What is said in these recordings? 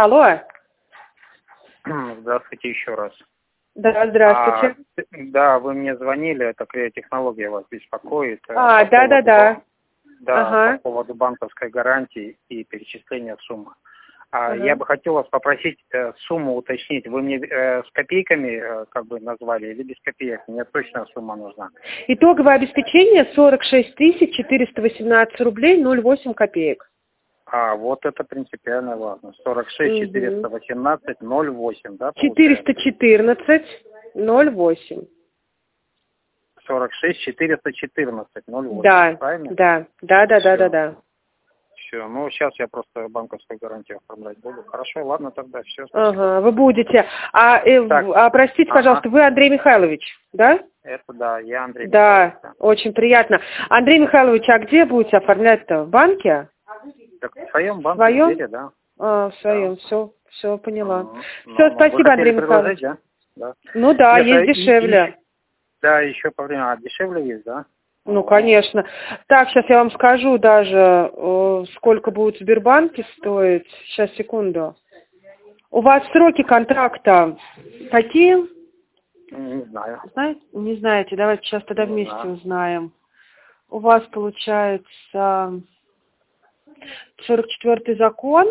Алло. Здравствуйте еще раз. Да, здравствуйте. Да, вы мне звонили, это Криотехнология вас беспокоит. Да. Да, Ага. по поводу банковской гарантии и перечисления суммы. Ага. Я бы хотел вас попросить сумму уточнить. Вы мне с копейками как бы назвали или без копеек? Мне точная сумма нужна. Итоговое обеспечение 46 418 рублей 08 копеек. Вот это принципиально важно. 46 418 08, да? 414 08. 46 414 08. Да, правильно? да. Все, ну сейчас я просто банковскую гарантию оформлять буду. Хорошо, ладно тогда, все. Ага, вы будете. Простите, пожалуйста, вы Андрей Михайлович, да? Это да, я Андрей Михайлович. Да, очень приятно. Андрей Михайлович, а где будете оформлять-то? В банке? Так, в своем банке, в своем? да. В своем, да. все, поняла. Все, спасибо, Андрей Михайлович. Да? Ну да, Нет, есть дешевле. Да, еще по времени. Дешевле есть, да? Ну, конечно. Так, сейчас я вам скажу даже, сколько будет в Сбербанке стоить. Сейчас, секунду. У вас сроки контракта какие? Не знаю. Не знаете, давайте сейчас тогда вместе узнаем. У вас получается 44-й закон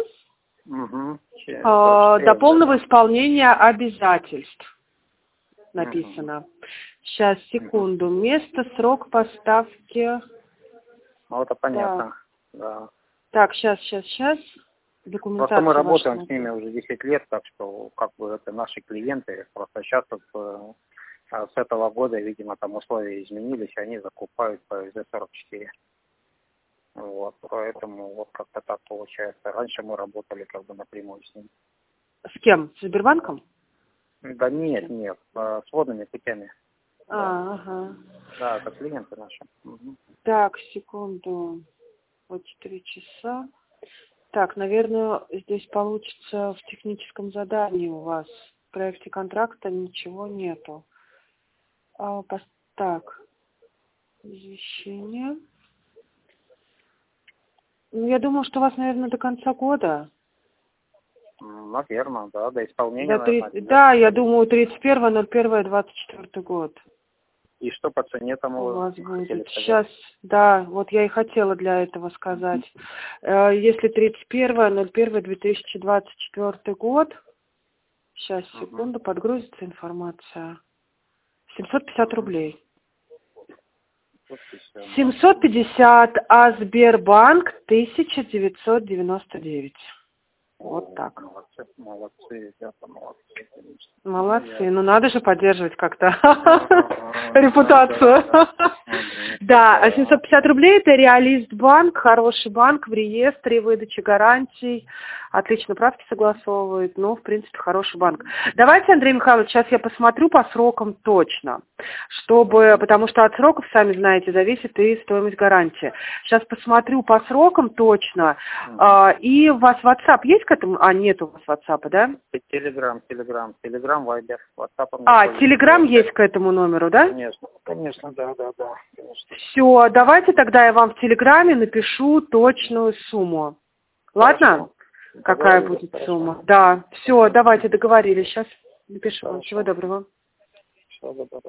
до полного исполнения обязательств написано. Сейчас, секунду. Место, срок поставки. Ну, это понятно. Да. Так, сейчас. Документация. Просто мы работаем с ними уже 10 лет, так что как бы это наши клиенты. Просто сейчас с этого года, видимо, там условия изменились, они закупают по СЗ-44. Вот, поэтому вот как-то так получается. Раньше мы работали как бы напрямую с ним. С кем? С Сбербанком? Да нет, с водными путями. Ага. Да, это клиенты наши. Так, секунду. Вот 4 часа. Так, наверное, здесь получится в техническом задании у вас. В проекте контракта ничего нету. Так, извещение. Ну, я думаю, что у вас, наверное, до конца года. Наверное, да, до исполнения. Да, я думаю, 31.01.24 год. И что по цене там у вас будет? Сейчас, да, вот я и хотела для этого сказать. Если 31.01.2024 год, сейчас, секунду, подгрузится информация. 750 рублей. 750, а Сбербанк 1999. Вот так. Молодцы, ребята, молодцы, конечно. Молодцы, ну надо же поддерживать как-то репутацию. Да, 750 рублей это Реалистбанк, хороший банк в реестре, выдача гарантий, отлично правки согласовывает, но в принципе хороший банк. Давайте, Андрей Михайлович, сейчас я посмотрю по срокам точно, потому что от сроков, сами знаете, зависит и стоимость гарантии. Сейчас посмотрю по срокам точно, и у вас WhatsApp есть к этому? Нет у вас WhatsApp, да? Telegram, Viber, WhatsApp. Telegram есть к этому номеру, да? Конечно, да. Конечно. Все, давайте тогда я вам в Телеграме напишу точную сумму. Ладно? Хорошо. Какая будет сумма? Да, все, давайте договорились. Сейчас напишу вам. Всего доброго. Всего доброго.